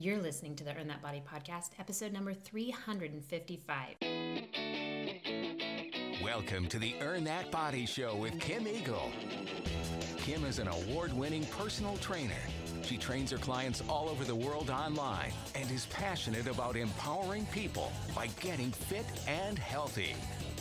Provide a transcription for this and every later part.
You're listening to the Earn That Body podcast, episode number 355. Welcome to the Earn That Body Show with Kim Eagle. Kim is an award-winning personal trainer. She trains her clients all over the world online and is passionate about empowering people by getting fit and healthy.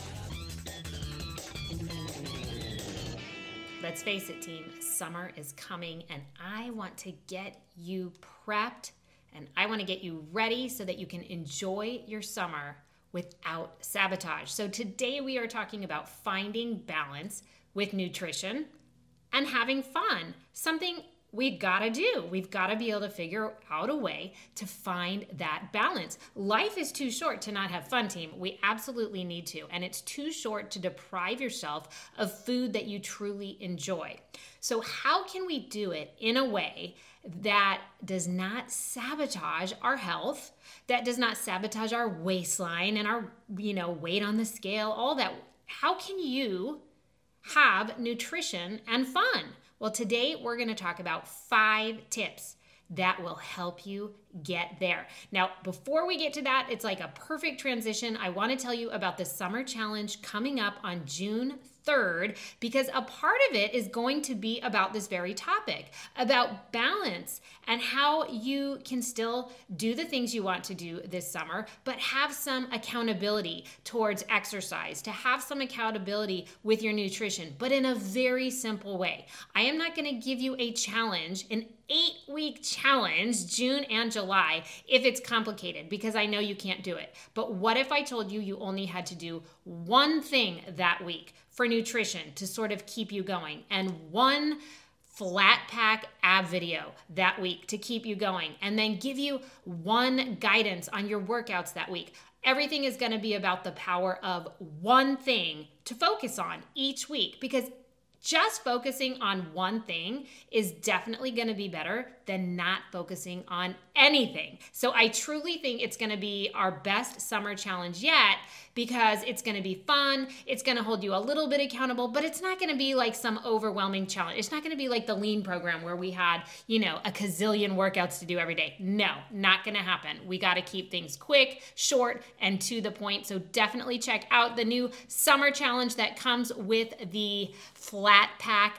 Let's face it, team, summer is coming and I want to get you prepped and I want to get you ready so that you can enjoy your summer without sabotage. So today we are talking about finding balance with nutrition and having fun, something we've got to do. We've got to be able to figure out a way to find that balance. Life is too short to not have fun, team. We absolutely need to. And it's too short to deprive yourself of food that you truly enjoy. So how can we do it in a way that does not sabotage our health, that does not sabotage our waistline and our, weight on the scale, all that? How can you have nutrition and fun? Well, today we're going to talk about 5 tips that will help you get there. Now, before we get to that, it's like a perfect transition. I want to tell you about the summer challenge coming up on June 3rd, because a part of it is going to be about this very topic, about balance and how you can still do the things you want to do this summer, but have some accountability towards exercise, to have some accountability with your nutrition, but in a very simple way. I am not going to give you a challenge, an 8-week challenge, June and July, if it's complicated, because I know you can't do it. But what if I told you only had to do one thing that week for nutrition to sort of keep you going, and one flat pack ab video that week to keep you going, and then give you one guidance on your workouts that week? Everything is going to be about the power of one thing to focus on each week, because just focusing on one thing is definitely going to be better than not focusing on anything. So I truly think it's going to be our best summer challenge yet, because it's going to be fun. It's going to hold you a little bit accountable, but it's not going to be like some overwhelming challenge. It's not going to be like the lean program where we had, a gazillion workouts to do every day. No, not going to happen. We got to keep things quick, short, and to the point. So definitely check out the new summer challenge that comes with the flat pack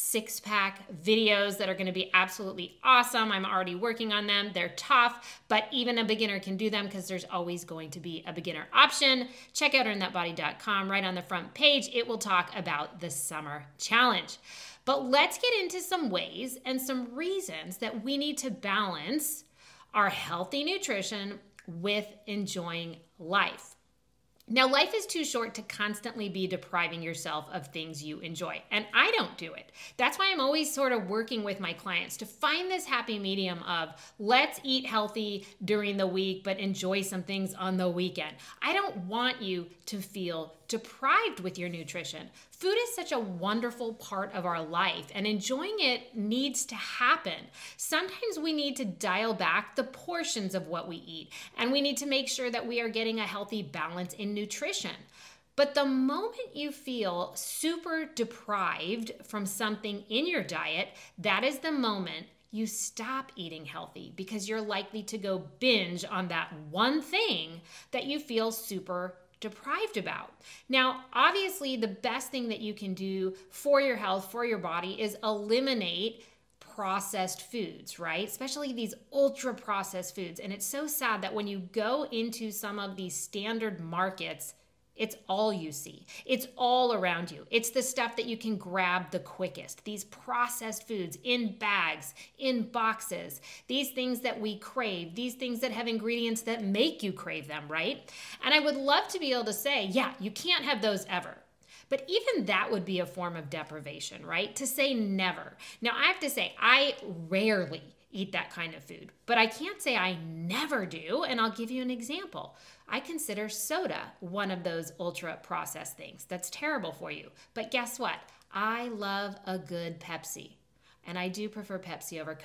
6-pack videos that are going to be absolutely awesome. I'm already working on them. They're tough, but even a beginner can do them, because there's always going to be a beginner option. Check out earnthatbody.com. Right on the front page, it will talk about the summer challenge. But let's get into some ways and some reasons that we need to balance our healthy nutrition with enjoying life. Now, life is too short to constantly be depriving yourself of things you enjoy, and I don't do it. That's why I'm always sort of working with my clients to find this happy medium of let's eat healthy during the week, but enjoy some things on the weekend. I don't want you to feel deprived with your nutrition. Food is such a wonderful part of our life, and enjoying it needs to happen. Sometimes we need to dial back the portions of what we eat, and we need to make sure that we are getting a healthy balance in nutrition. But the moment you feel super deprived from something in your diet, that is the moment you stop eating healthy, because you're likely to go binge on that one thing that you feel super deprived about. Now, obviously, the best thing that you can do for your health, for your body, is eliminate processed foods, right? Especially these ultra processed foods. And it's so sad that when you go into some of these standard markets, it's all you see. It's all around you. It's the stuff that you can grab the quickest. These processed foods in bags, in boxes, these things that we crave, these things that have ingredients that make you crave them, right? And I would love to be able to say, yeah, you can't have those ever. But even that would be a form of deprivation, right? To say never. Now, I have to say, I rarely eat that kind of food, but I can't say I never do, and I'll give you an example. I consider soda one of those ultra processed things that's terrible for you. But guess what? I love a good Pepsi, and I do prefer Pepsi over Coke.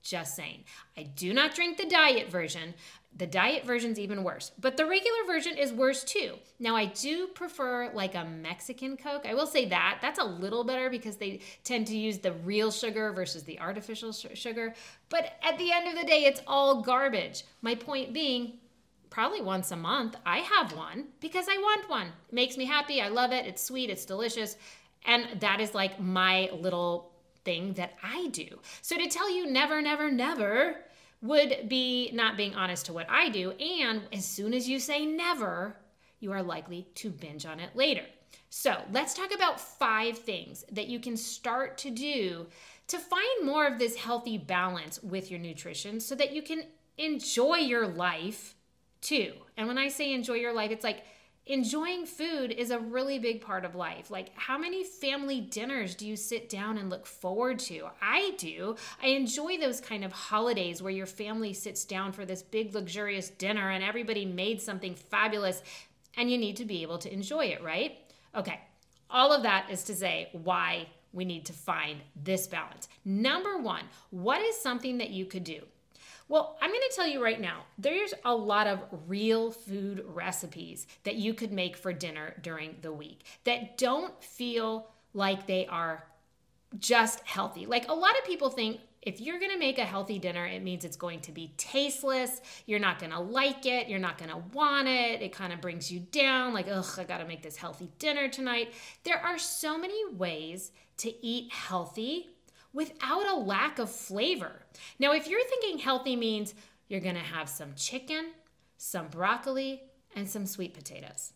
Just saying. I do not drink the diet version. The diet version's even worse, but the regular version is worse too. Now, I do prefer like a Mexican Coke. I will say that. That's a little better because they tend to use the real sugar versus the artificial sugar. But at the end of the day, it's all garbage. My point being, probably once a month, I have one because I want one. It makes me happy. I love it. It's sweet. It's delicious. And that is like my little thing that I do. So to tell you never, never, never would be not being honest to what I do. And as soon as you say never, you are likely to binge on it later. So let's talk about 5 things that you can start to do to find more of this healthy balance with your nutrition so that you can enjoy your life too. And when I say enjoy your life, it's like enjoying food is a really big part of life. Like, how many family dinners do you sit down and look forward to? I do. I enjoy those kind of holidays where your family sits down for this big, luxurious dinner and everybody made something fabulous and you need to be able to enjoy it, right? Okay, all of that is to say why we need to find this balance. Number 1, what is something that you could do? Well, I'm going to tell you right now, there's a lot of real food recipes that you could make for dinner during the week that don't feel like they are just healthy. Like, a lot of people think if you're going to make a healthy dinner, it means it's going to be tasteless. You're not going to like it. You're not going to want it. It kind of brings you down. Like, ugh, I got to make this healthy dinner tonight. There are so many ways to eat healthy without a lack of flavor. Now, if you're thinking healthy means you're going to have some chicken, some broccoli, and some sweet potatoes.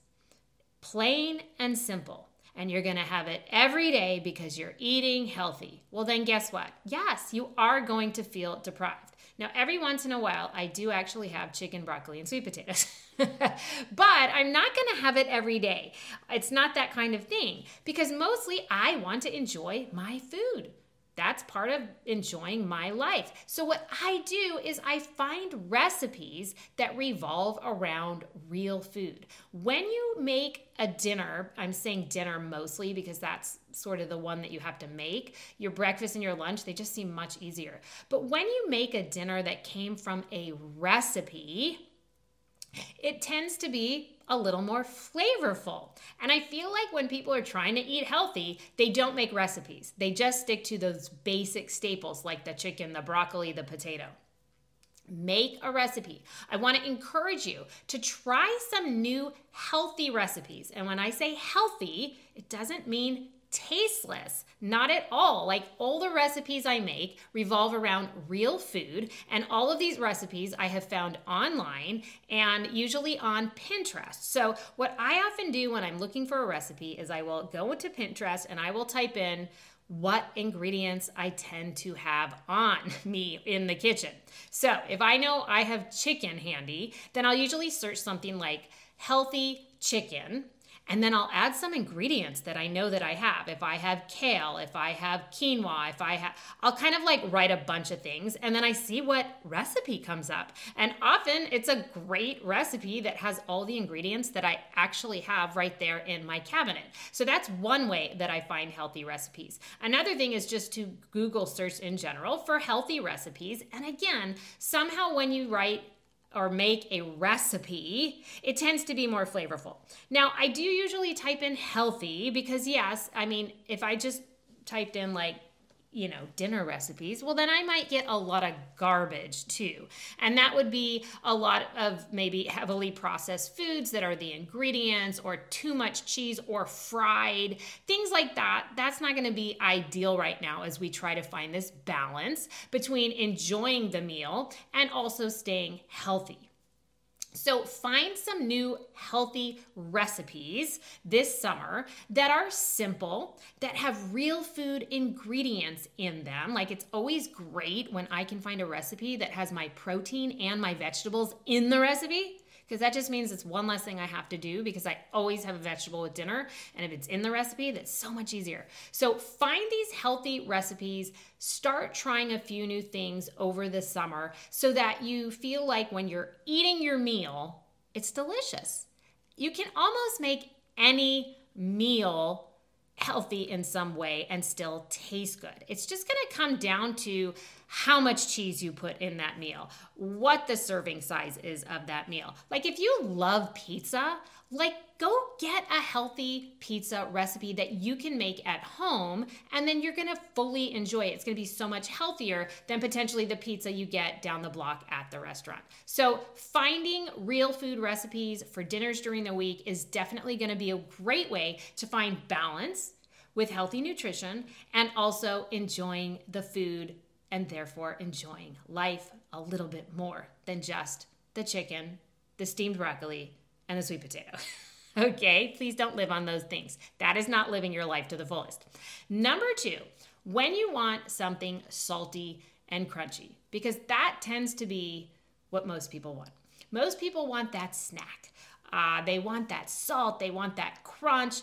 Plain and simple. And you're going to have it every day because you're eating healthy. Well, then guess what? Yes, you are going to feel deprived. Now, every once in a while, I do actually have chicken, broccoli, and sweet potatoes. But I'm not going to have it every day. It's not that kind of thing because mostly I want to enjoy my food. That's part of enjoying my life. So what I do is I find recipes that revolve around real food. When you make a dinner, I'm saying dinner mostly because that's sort of the one that you have to make. Your breakfast and your lunch, they just seem much easier. But when you make a dinner that came from a recipe, it tends to be a little more flavorful. And I feel like when people are trying to eat healthy, they don't make recipes. They just stick to those basic staples like the chicken, the broccoli, the potato. Make a recipe. I want to encourage you to try some new healthy recipes. And when I say healthy, it doesn't mean tasteless, not at all. Like, all the recipes I make revolve around real food, and all of these recipes I have found online and usually on Pinterest. So what I often do when I'm looking for a recipe is I will go into Pinterest and I will type in what ingredients I tend to have on me in the kitchen. So if I know I have chicken handy, then I'll usually search something like healthy chicken. And then I'll add some ingredients that I know that I have. If I have kale, if I have quinoa, I'll kind of like write a bunch of things and then I see what recipe comes up. And often it's a great recipe that has all the ingredients that I actually have right there in my cabinet. So that's one way that I find healthy recipes. Another thing is just to Google search in general for healthy recipes. And again, somehow when you write or make a recipe, it tends to be more flavorful. Now, I do usually type in healthy because yes, I mean, if I just typed in like, dinner recipes, well, then I might get a lot of garbage too. And that would be a lot of maybe heavily processed foods that are the ingredients or too much cheese or fried, things like that. That's not going to be ideal right now as we try to find this balance between enjoying the meal and also staying healthy. So find some new healthy recipes this summer that are simple, that have real food ingredients in them. Like, it's always great when I can find a recipe that has my protein and my vegetables in the recipe, because that just means it's one less thing I have to do because I always have a vegetable with dinner. And if it's in the recipe, that's so much easier. So find these healthy recipes, start trying a few new things over the summer so that you feel like when you're eating your meal, it's delicious. You can almost make any meal healthy in some way and still taste good. It's just going to come down to how much cheese you put in that meal, what the serving size is of that meal. Like if you love pizza, like go get a healthy pizza recipe that you can make at home, and then you're gonna fully enjoy it. It's gonna be so much healthier than potentially the pizza you get down the block at the restaurant. So finding real food recipes for dinners during the week is definitely gonna be a great way to find balance with healthy nutrition and also enjoying the food and therefore enjoying life a little bit more than just the chicken, the steamed broccoli, and the sweet potato. Okay, please don't live on those things. That is not living your life to the fullest. Number 2, when you want something salty and crunchy, because that tends to be what most people want. Most people want that snack. They want that salt. They want that crunch.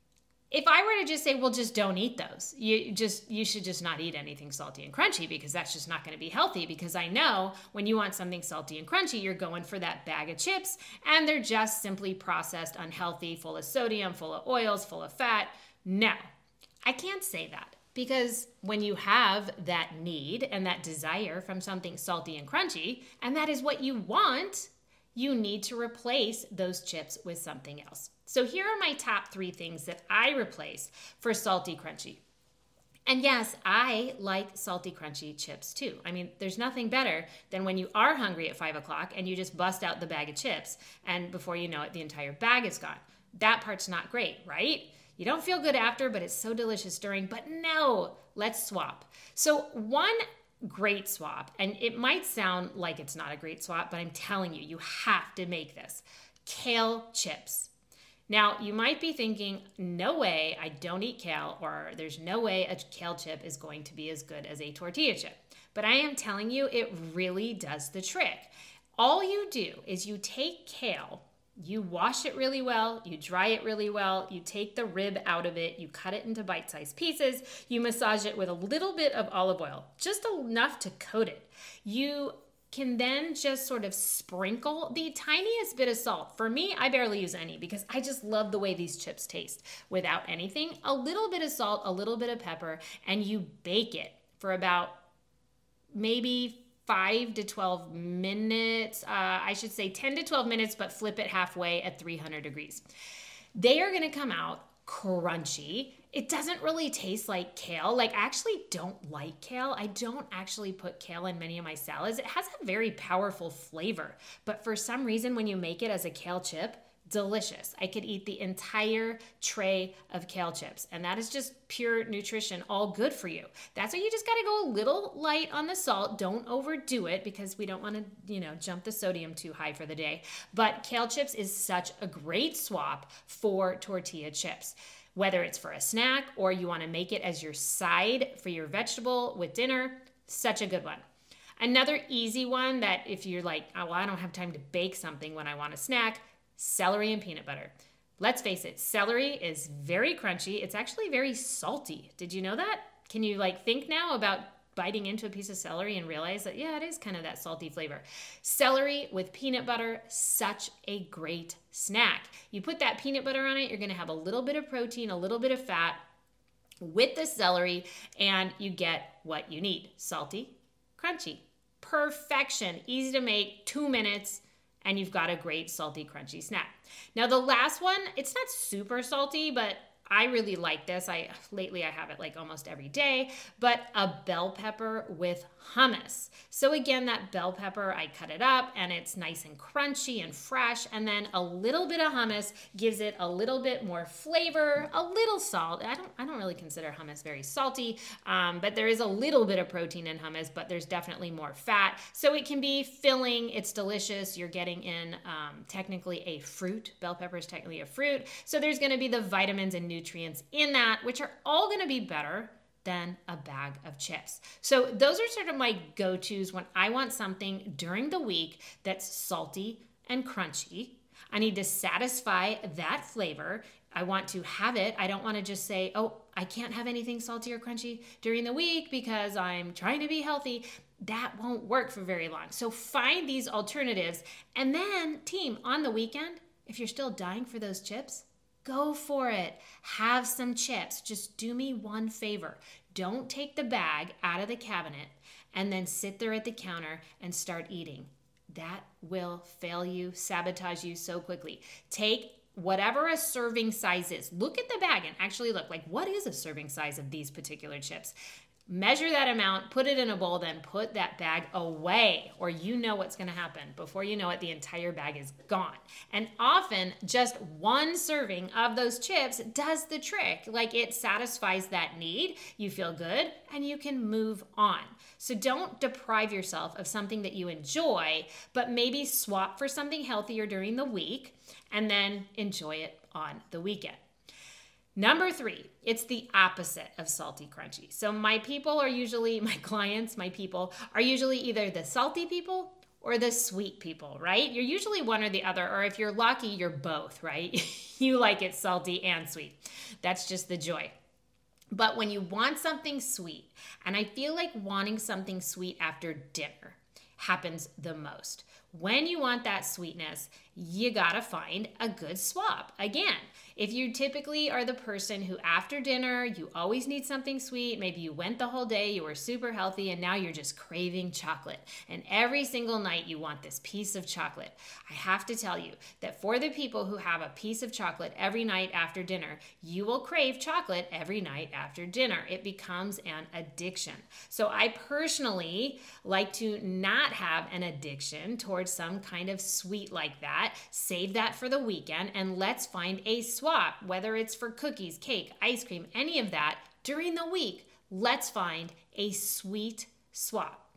If I were to just say, well, just don't eat those, you should just not eat anything salty and crunchy, because that's just not going to be healthy. Because I know when you want something salty and crunchy, you're going for that bag of chips, and they're just simply processed, unhealthy, full of sodium, full of oils, full of fat. No, I can't say that, because when you have that need and that desire from something salty and crunchy, and that is what you want, you need to replace those chips with something else. So here are my top 3 things that I replace for salty crunchy. And yes, I like salty crunchy chips too. I mean, there's nothing better than when you are hungry at 5 o'clock and you just bust out the bag of chips, and before you know it, the entire bag is gone. That part's not great, right? You don't feel good after, but it's so delicious during. But no, let's swap. So one great swap, and it might sound like it's not a great swap, but I'm telling you, you have to make this. Kale chips. Now, you might be thinking, no way, I don't eat kale, or there's no way a kale chip is going to be as good as a tortilla chip. But I am telling you, it really does the trick. All you do is you take kale, you wash it really well, you dry it really well, you take the rib out of it, you cut it into bite-sized pieces, you massage it with a little bit of olive oil, just enough to coat it. You can then just sort of sprinkle the tiniest bit of salt. For me, I barely use any because I just love the way these chips taste without anything. A little bit of salt, a little bit of pepper, and you bake it for about maybe 5 to 12 minutes. I should say 10 to 12 minutes, but flip it halfway at 300 degrees. They are gonna come out crunchy. It doesn't really taste like kale. Like, I actually don't like kale. I don't actually put kale in many of my salads. It has a very powerful flavor, but for some reason, when you make it as a kale chip, delicious. I could eat the entire tray of kale chips, and that is just pure nutrition, all good for you. That's why you just got to go a little light on the salt. Don't overdo it, because we don't want to, jump the sodium too high for the day. But kale chips is such a great swap for tortilla chips. Whether it's for a snack or you want to make it as your side for your vegetable with dinner, such a good one. Another easy one that if you're like, oh, well, I don't have time to bake something when I want a snack, celery and peanut butter. Let's face it, celery is very crunchy. It's actually very salty. Did you know that? Can you think now about biting into a piece of celery and realize that, yeah, it is kind of that salty flavor. Celery with peanut butter, such a great snack. You put that peanut butter on it, you're gonna have a little bit of protein, a little bit of fat with the celery, and you get what you need. Salty, crunchy, perfection, easy to make, 2 minutes, and you've got a great salty, crunchy snack. Now the last one, it's not super salty, but I really like this. Lately I have it almost every day, but a bell pepper with hummus. So again, that bell pepper, I cut it up and it's nice and crunchy and fresh. And then a little bit of hummus gives it a little bit more flavor, a little salt. I don't really consider hummus very salty, but there is a little bit of protein in hummus, but there's definitely more fat. So it can be filling. It's delicious. You're getting in technically a fruit. Bell pepper is technically a fruit. So there's going to be the vitamins and nutrients in that, which are all going to be better than a bag of chips. So those are sort of my go-tos when I want something during the week that's salty and crunchy. I need to satisfy that flavor. I want to have it. I don't want to just say, oh, I can't have anything salty or crunchy during the week because I'm trying to be healthy. That won't work for very long. So find these alternatives. And then, team, on the weekend, if you're still dying for those chips, go for it. Have some chips. Just do me one favor. Don't take the bag out of the cabinet and then sit there at the counter and start eating. That will fail you, sabotage you so quickly. Take whatever a serving size is. Look at the bag and actually look, like, what is a serving size of these particular chips? Measure that amount, put it in a bowl, then put that bag away, or you know what's going to happen. Before you know it, the entire bag is gone. And often, just one serving of those chips does the trick. Like, it satisfies that need, you feel good, and you can move on. So don't deprive yourself of something that you enjoy, but maybe swap for something healthier during the week, and then enjoy it on the weekend. Number 3, it's the opposite of salty crunchy. So my people are usually, my clients, my people are usually either the salty people or the sweet people, right? You're usually one or the other, or if you're lucky, you're both, right? You like it salty and sweet. That's just the joy. But when you want something sweet, and I feel like wanting something sweet after dinner happens the most. When you want that sweetness, you gotta find a good swap. Again, if you typically are the person who after dinner, you always need something sweet, maybe you went the whole day, you were super healthy, and now you're just craving chocolate. And every single night you want this piece of chocolate. I have to tell you that for the people who have a piece of chocolate every night after dinner, you will crave chocolate every night after dinner. It becomes an addiction. So I personally like to not have an addiction towards some kind of sweet like that. Save that for the weekend, and let's find a swap, whether it's for cookies, cake, ice cream, any of that during the week. Let's find a sweet swap.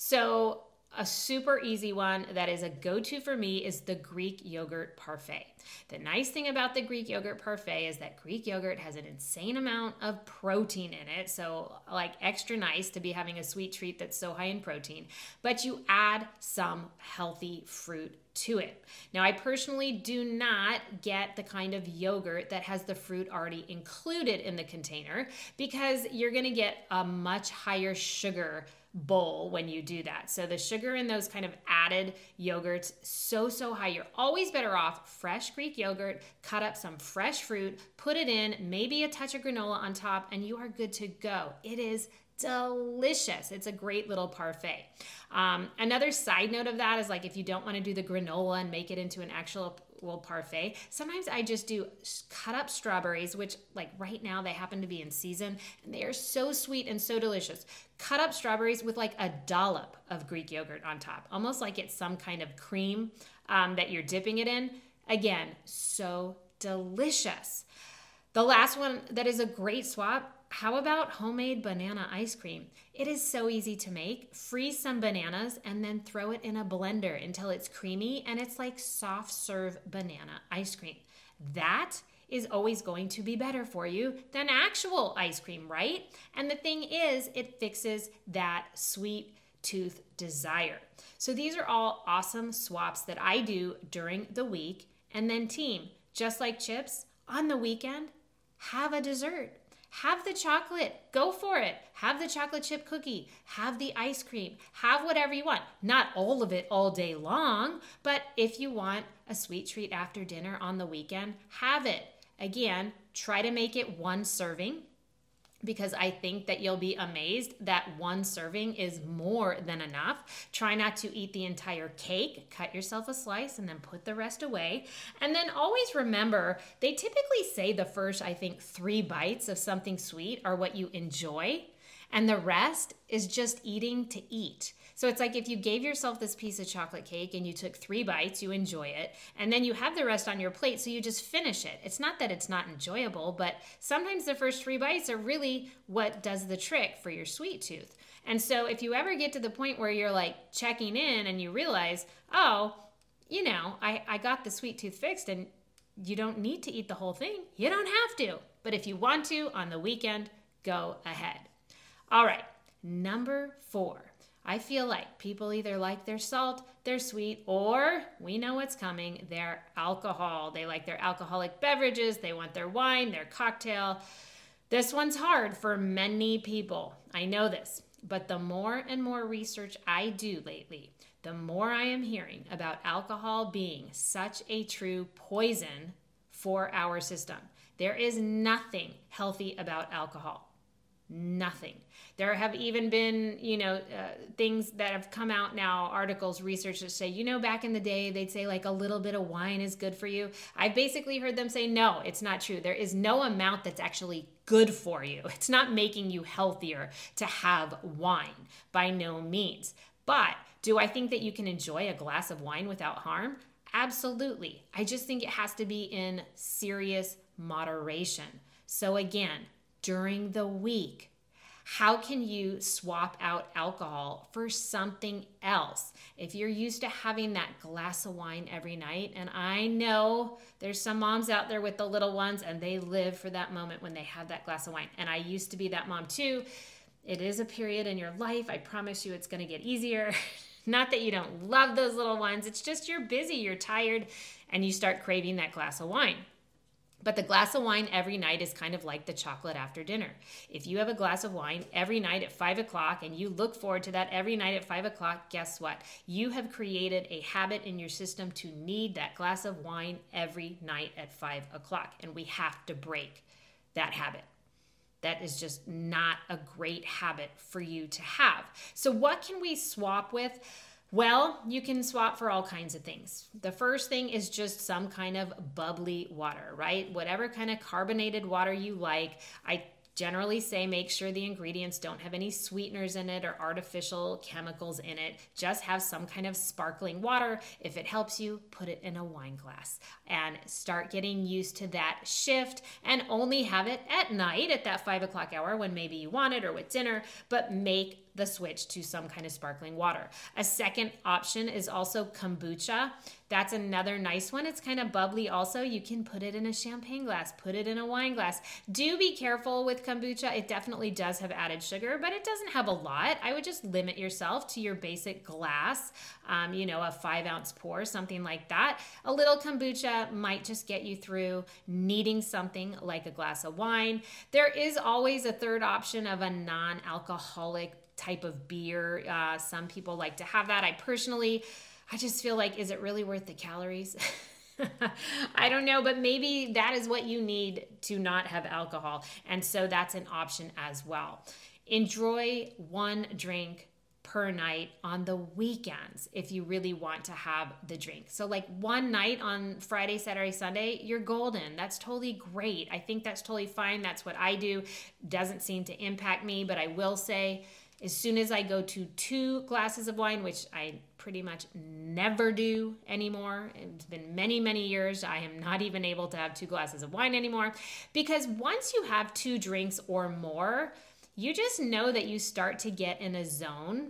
So a super easy one that is a go-to for me is the Greek yogurt parfait. The nice thing about the Greek yogurt parfait is that Greek yogurt has an insane amount of protein in it. So like extra nice to be having a sweet treat that's so high in protein, but you add some healthy fruit to it. Now, I personally do not get the kind of yogurt that has the fruit already included in the container, because you're going to get a much higher sugar bowl when you do that. So the sugar in those kind of added yogurts, so high. You're always better off fresh Greek yogurt, cut up some fresh fruit, put it in, maybe a touch of granola on top, and you are good to go. It is delicious. It's a great little parfait. Another side note of that is, like, if you don't want to do the granola and make it into an actual parfait, sometimes I just do cut up strawberries, which, like, right now they happen to be in season and they are so sweet and so delicious. Cut up strawberries with like a dollop of Greek yogurt on top, almost like it's some kind of cream that you're dipping it in. Again, so delicious. The last one that is a great swap, how about homemade banana ice cream? It is so easy to make. Freeze some bananas and then throw it in a blender until it's creamy and it's like soft serve banana ice cream. That is always going to be better for you than actual ice cream, right? And the thing is, it fixes that sweet tooth desire. So these are all awesome swaps that I do during the week. And then team, just like chips, on the weekend, have a dessert. Have the chocolate, go for it. Have the chocolate chip cookie, have the ice cream, have whatever you want. Not all of it all day long, but if you want a sweet treat after dinner on the weekend, have it. Again, try to make it one serving, because I think that you'll be amazed that one serving is more than enough. Try not to eat the entire cake. Cut yourself a slice and then put the rest away. And then always remember, they typically say the first, I think, 3 bites of something sweet are what you enjoy, and the rest is just eating to eat. So it's like if you gave yourself this piece of chocolate cake and you took 3 bites, you enjoy it, and then you have the rest on your plate, so you just finish it. It's not that it's not enjoyable, but sometimes the first 3 bites are really what does the trick for your sweet tooth. And so if you ever get to the point where you're like checking in and you realize, oh, you know, I got the sweet tooth fixed and you don't need to eat the whole thing. You don't have to. But if you want to on the weekend, go ahead. All right, number 4. I feel like people either like their salt, their sweet, or we know what's coming, their alcohol. They like their alcoholic beverages. They want their wine, their cocktail. This one's hard for many people. I know this, but the more and more research I do lately, the more I am hearing about alcohol being such a true poison for our system. There is nothing healthy about alcohol. Nothing. There have even been, things that have come out now, articles, research that say, back in the day, they'd say like a little bit of wine is good for you. I've basically heard them say, no, it's not true. There is no amount that's actually good for you. It's not making you healthier to have wine, by no means. But do I think that you can enjoy a glass of wine without harm? Absolutely. I just think it has to be in serious moderation. So again, during the week, how can you swap out alcohol for something else? If you're used to having that glass of wine every night, and I know there's some moms out there with the little ones and they live for that moment when they have that glass of wine. And I used to be that mom too. It is a period in your life. I promise you it's going to get easier. Not that you don't love those little ones. It's just you're busy, you're tired, and you start craving that glass of wine. But the glass of wine every night is kind of like the chocolate after dinner. If you have a glass of wine every night at 5 o'clock and you look forward to that every night at 5 o'clock, guess what? You have created a habit in your system to need that glass of wine every night at 5 o'clock. And we have to break that habit. That is just not a great habit for you to have. So what can we swap with? Well, you can swap for all kinds of things. The first thing is just some kind of bubbly water, right? Whatever kind of carbonated water you like. I generally say make sure the ingredients don't have any sweeteners in it or artificial chemicals in it. Just have some kind of sparkling water. If it helps you, put it in a wine glass and start getting used to that shift, and only have it at night at that 5 o'clock hour when maybe you want it or with dinner, but make the switch to some kind of sparkling water. A second option is also kombucha. That's another nice one. It's kind of bubbly also. You can put it in a champagne glass, put it in a wine glass. Do be careful with kombucha. It definitely does have added sugar, but it doesn't have a lot. I would just limit yourself to your basic glass, a 5-ounce pour, something like that. A little kombucha might just get you through needing something like a glass of wine. There is always a third option of a non-alcoholic type of beer. Some people like to have that. I just feel like, is it really worth the calories? I don't know, but maybe that is what you need to not have alcohol. And so that's an option as well. Enjoy one drink per night on the weekends if you really want to have the drink. So like one night on Friday, Saturday, Sunday, you're golden. That's totally great. I think that's totally fine. That's what I do. Doesn't seem to impact me, but I will say, as soon as I go to 2 glasses of wine, which I pretty much never do anymore, it's been many, many years, I am not even able to have 2 glasses of wine anymore, because once you have 2 drinks or more, you just know that you start to get in a zone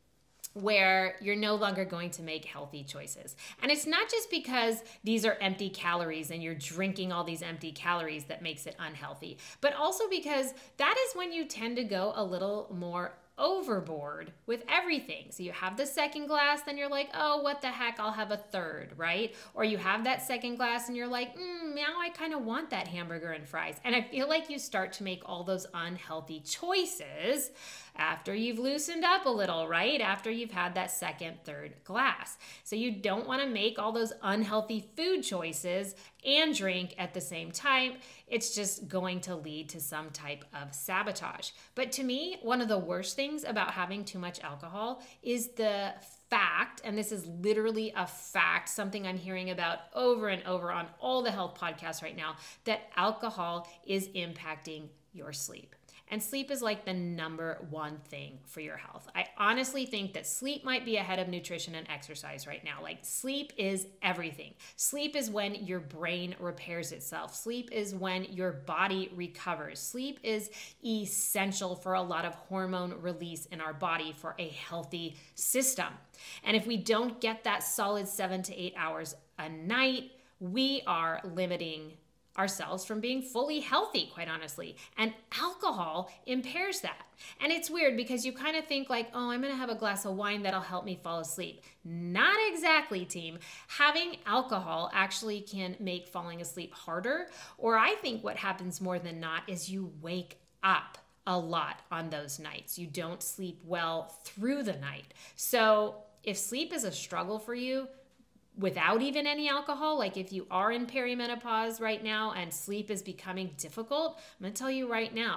where you're no longer going to make healthy choices. And it's not just because these are empty calories and you're drinking all these empty calories that makes it unhealthy, but also because that is when you tend to go a little more overboard with everything. So you have the second glass, then you're like, oh, what the heck, I'll have a third, right? Or you have that second glass and you're like, now I kind of want that hamburger and fries. And I feel like you start to make all those unhealthy choices after you've loosened up a little, right? After you've had that second, third glass. So you don't want to make all those unhealthy food choices and drink at the same time. It's just going to lead to some type of sabotage. But to me, one of the worst things about having too much alcohol is the fact, and this is literally a fact, something I'm hearing about over and over on all the health podcasts right now, that alcohol is impacting your sleep. And sleep is like the number one thing for your health. I honestly think that sleep might be ahead of nutrition and exercise right now. Like sleep is everything. Sleep is when your brain repairs itself. Sleep is when your body recovers. Sleep is essential for a lot of hormone release in our body for a healthy system. And if we don't get that solid 7 to 8 hours a night, we are limiting ourselves from being fully healthy, quite honestly. And alcohol impairs that. And it's weird because you kind of think like, oh, I'm going to have a glass of wine that'll help me fall asleep. Not exactly, team. Having alcohol actually can make falling asleep harder. Or I think what happens more than not is you wake up a lot on those nights. You don't sleep well through the night. So if sleep is a struggle for you, without even any alcohol, like if you are in perimenopause right now and sleep is becoming difficult, I'm going to tell you right now,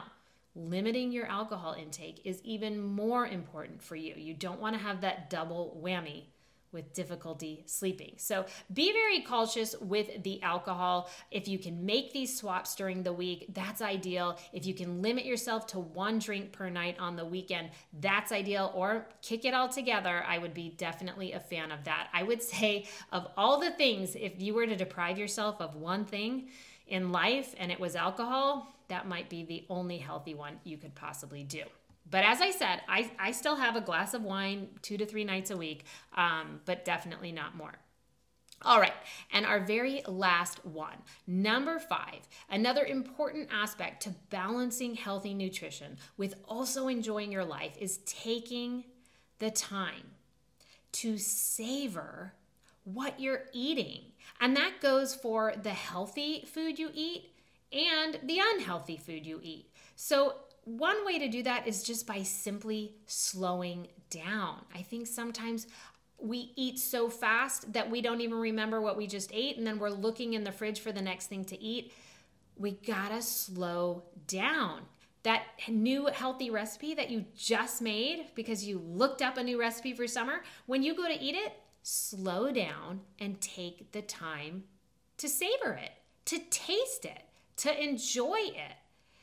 limiting your alcohol intake is even more important for you. You don't want to have that double whammy with difficulty sleeping. So be very cautious with the alcohol. If you can make these swaps during the week, that's ideal. If you can limit yourself to 1 drink per night on the weekend, that's ideal. Or kick it all together. I would be definitely a fan of that. I would say of all the things, if you were to deprive yourself of one thing in life and it was alcohol, that might be the only healthy one you could possibly do. But as I said, I still have a glass of wine 2 to 3 nights a week, but definitely not more. All right, and our very last one, number 5, another important aspect to balancing healthy nutrition with also enjoying your life is taking the time to savor what you're eating. And that goes for the healthy food you eat and the unhealthy food you eat. So one way to do that is just by simply slowing down. I think sometimes we eat so fast that we don't even remember what we just ate, and then we're looking in the fridge for the next thing to eat. We gotta slow down. That new healthy recipe that you just made because you looked up a new recipe for summer, when you go to eat it, slow down and take the time to savor it, to taste it, to enjoy it.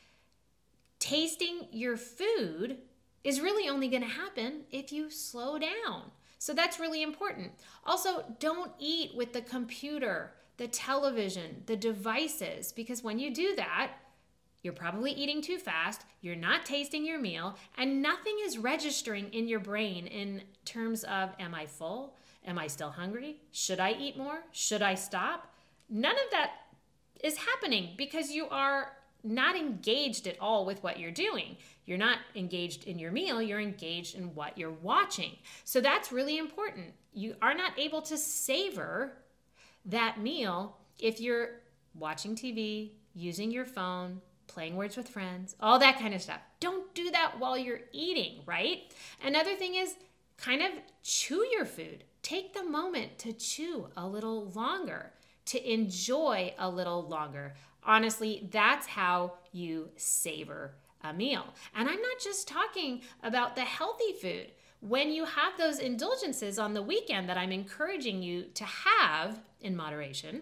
Tasting your food is really only going to happen if you slow down. So that's really important. Also, don't eat with the computer, the television, the devices, because when you do that, you're probably eating too fast, you're not tasting your meal, and nothing is registering in your brain in terms of, am I full? Am I still hungry? Should I eat more? Should I stop? None of that is happening because you are not engaged at all with what you're doing. You're not engaged in your meal, you're engaged in what you're watching. So that's really important. You are not able to savor that meal if you're watching TV, using your phone, playing words with friends, all that kind of stuff. Don't do that while you're eating, right? Another thing is kind of chew your food. Take the moment to chew a little longer, to enjoy a little longer. Honestly, that's how you savor a meal. And I'm not just talking about the healthy food. When you have those indulgences on the weekend that I'm encouraging you to have in moderation,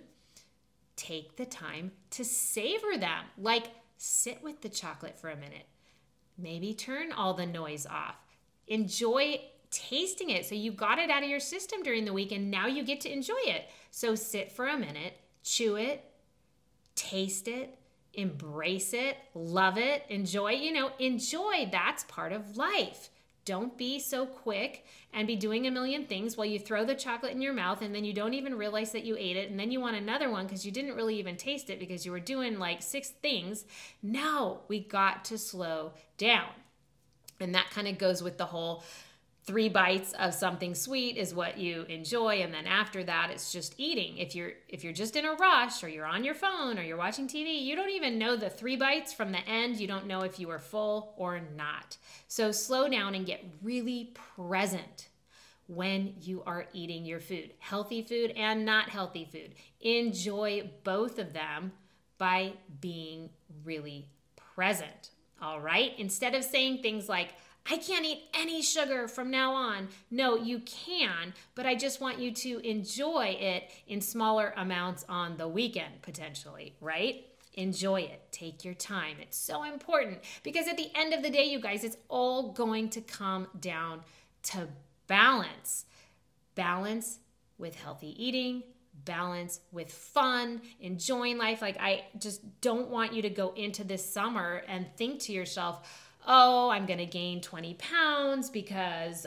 take the time to savor them. Like, sit with the chocolate for a minute. Maybe turn all the noise off. Enjoy tasting it. So you got it out of your system during the week and now you get to enjoy it. So sit for a minute, chew it, taste it, embrace it, love it, enjoy, enjoy. That's part of life. Don't be so quick and be doing a million things while you throw the chocolate in your mouth and then you don't even realize that you ate it and then you want another one because you didn't really even taste it because you were doing like 6 things. No, we got to slow down. And that kind of goes with the whole 3 bites of something sweet is what you enjoy, and then after that it's just eating. If you're just in a rush or you're on your phone or you're watching TV, you don't even know the 3 bites from the end. You don't know if you were full or not. So slow down and get really present when you are eating your food, healthy food and not healthy food. Enjoy both of them by being really present. All right? Instead of saying things like, I can't eat any sugar from now on. No, you can, but I just want you to enjoy it in smaller amounts on the weekend, potentially, right? Enjoy it. Take your time. It's so important because at the end of the day, you guys, it's all going to come down to balance. Balance with healthy eating, balance with fun, enjoying life. Like, I just don't want you to go into this summer and think to yourself, oh, I'm going to gain 20 pounds because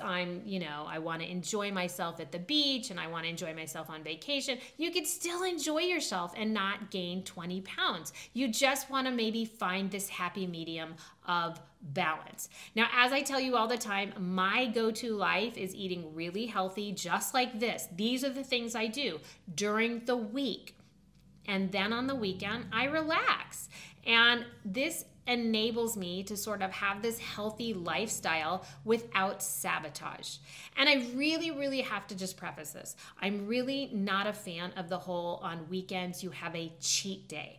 I want to enjoy myself at the beach and I want to enjoy myself on vacation. You could still enjoy yourself and not gain 20 pounds. You just want to maybe find this happy medium of balance. Now, as I tell you all the time, my go-to life is eating really healthy, just like this. These are the things I do during the week. And then on the weekend, I relax. And this enables me to sort of have this healthy lifestyle without sabotage. And I really, really have to just preface this. I'm really not a fan of the whole on weekends you have a cheat day.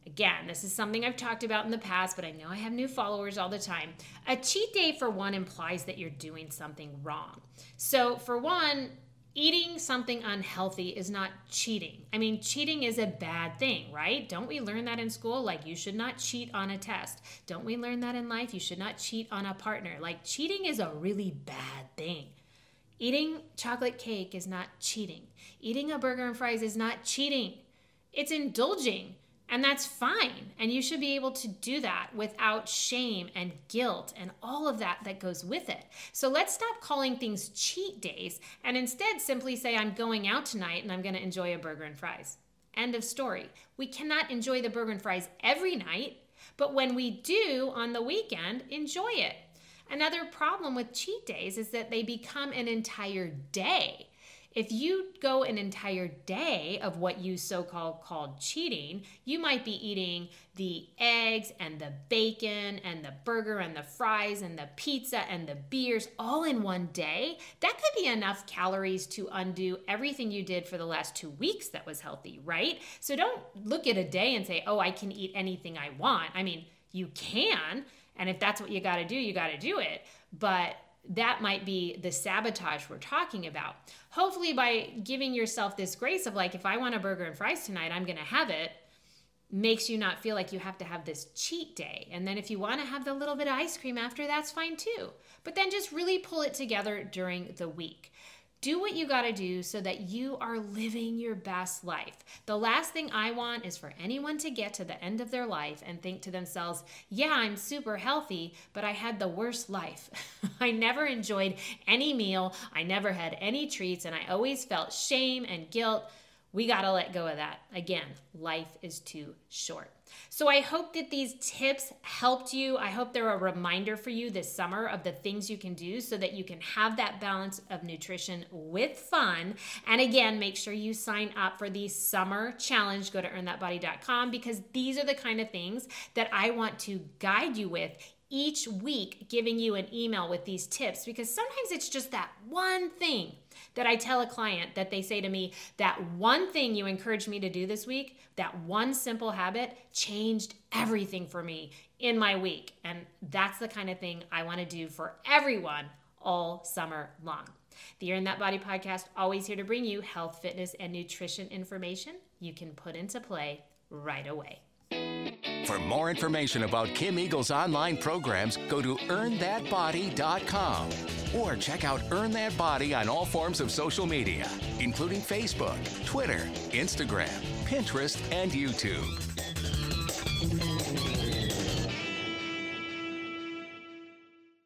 Again, this is something I've talked about in the past, but I know I have new followers all the time. A cheat day, for one, implies that you're doing something wrong. So for one, eating something unhealthy is not cheating. I mean, cheating is a bad thing, right? Don't we learn that in school? Like, you should not cheat on a test. Don't we learn that in life? You should not cheat on a partner. Like, cheating is a really bad thing. Eating chocolate cake is not cheating. Eating a burger and fries is not cheating. It's indulging. And that's fine. And you should be able to do that without shame and guilt and all of that goes with it. So let's stop calling things cheat days and instead simply say, I'm going out tonight and I'm going to enjoy a burger and fries. End of story. We cannot enjoy the burger and fries every night, but when we do on the weekend, enjoy it. Another problem with cheat days is that they become an entire day. If you go an entire day of what you so-called called cheating, you might be eating the eggs and the bacon and the burger and the fries and the pizza and the beers all in one day. That could be enough calories to undo everything you did for the last 2 weeks that was healthy, right? So don't look at a day and say, oh, I can eat anything I want. I mean, you can, and if that's what you got to do, you got to do it. But that might be the sabotage we're talking about. Hopefully by giving yourself this grace of like, if I want a burger and fries tonight, I'm going to have it, makes you not feel like you have to have this cheat day. And then if you want to have the little bit of ice cream after, that's fine too. But then just really pull it together during the week. Do what you got to do so that you are living your best life. The last thing I want is for anyone to get to the end of their life and think to themselves, yeah, I'm super healthy, but I had the worst life. I never enjoyed any meal. I never had any treats, and I always felt shame and guilt. We got to let go of that. Again, life is too short. So I hope that these tips helped you. I hope they're a reminder for you this summer of the things you can do so that you can have that balance of nutrition with fun. And again, make sure you sign up for the summer challenge. Go to earnthatbody.com because these are the kind of things that I want to guide you with each week, giving you an email with these tips, because sometimes it's just that one thing that I tell a client that they say to me, that one thing you encouraged me to do this week, that one simple habit changed everything for me in my week. And that's the kind of thing I want to do for everyone all summer long. The Earn That Body podcast, always here to bring you health, fitness, and nutrition information you can put into play right away. For more information about Kim Eagle's online programs, go to earnthatbody.com or check out Earn That Body on all forms of social media, including Facebook, Twitter, Instagram, Pinterest, and YouTube.